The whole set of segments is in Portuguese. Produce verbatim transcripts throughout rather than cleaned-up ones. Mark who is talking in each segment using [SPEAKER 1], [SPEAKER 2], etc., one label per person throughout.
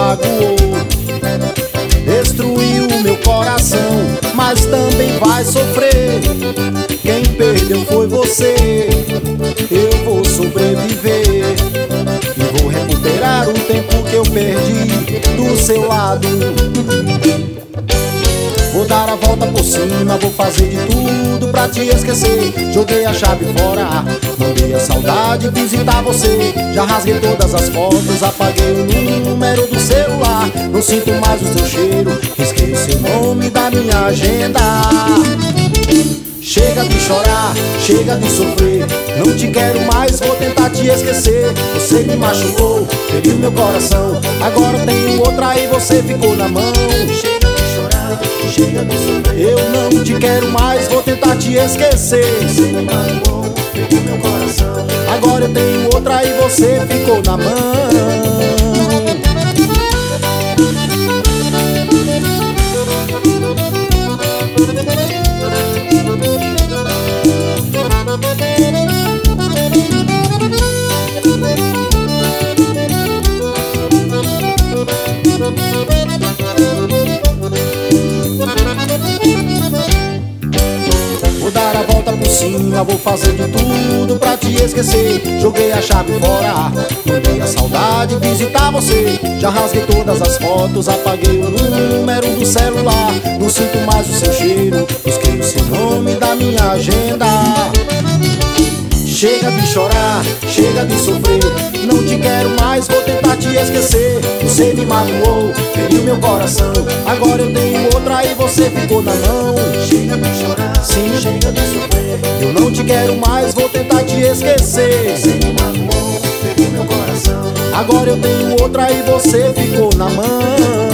[SPEAKER 1] magoou, destruiu o meu coração, mas também vai sofrer. Quem perdeu foi você. Eu vou sobreviver e vou recuperar o tempo que eu perdi do seu lado. Vou dar a volta por cima, vou fazer de tudo pra te esquecer. Joguei a chave fora, mandei a saudade visitar você. Já rasguei todas as fotos, apaguei o número do celular. Não sinto mais o seu cheiro, risquei o seu nome da minha agenda. Chega de chorar, chega de sofrer, não te quero mais, vou tentar te esquecer. Você me machucou, feriu meu coração, agora tenho outra e você ficou na mão. Chega de chorar, chega de sofrer, eu não te quero mais, vou tentar te esquecer. Você me machucou, feriu meu coração, agora eu tenho outra e você ficou na mão. Vou dar a volta por cima, vou fazer de tudo pra te esquecer. Joguei a chave fora, mandei a saudade visitar você. Já rasguei todas as fotos, apaguei o número do celular. Não sinto mais o seu cheiro, risquei o seu nome da minha agenda. Chega de chorar, chega de sofrer, não te quero mais, vou tentar te esquecer. Você me magoou, feriu meu coração, agora eu tenho outra e você ficou na mão. Chega de chorar, sim, chega de sofrer, eu não te quero mais, vou tentar te esquecer. Você me magoou, feriu meu coração, agora eu tenho outra e você ficou na mão.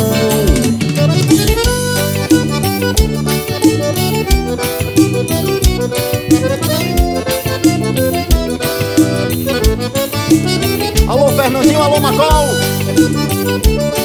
[SPEAKER 1] Alô Fernandinho, alô Macol.